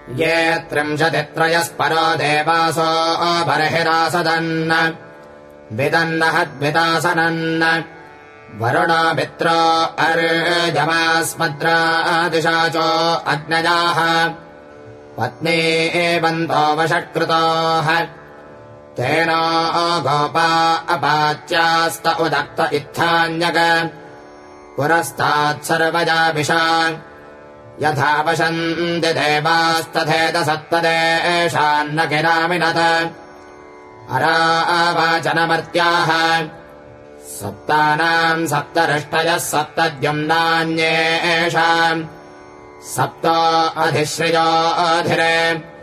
ये 33 देवासो बर्हिरासदन् विदन्नहद्विदासनन् वरुणो मित्रो अर्यमास्मद्रादिशाचो अग्नजाः पत्नी एवन्तो वषट्कृतोः तेन गोपा अपाच्यास्त उदक्त इत्थान्यग पुरस्तात्सर्वजाभिषा यथा वशन्ति देवास्तथेदसत्तदेशान्न किरामिनत अरावाचनमर्त्याः सप्तानाम् सप्तरिष्टयः सप्तद्युम्नान्येषाम् सप्तो अधिश्रियो अधिरे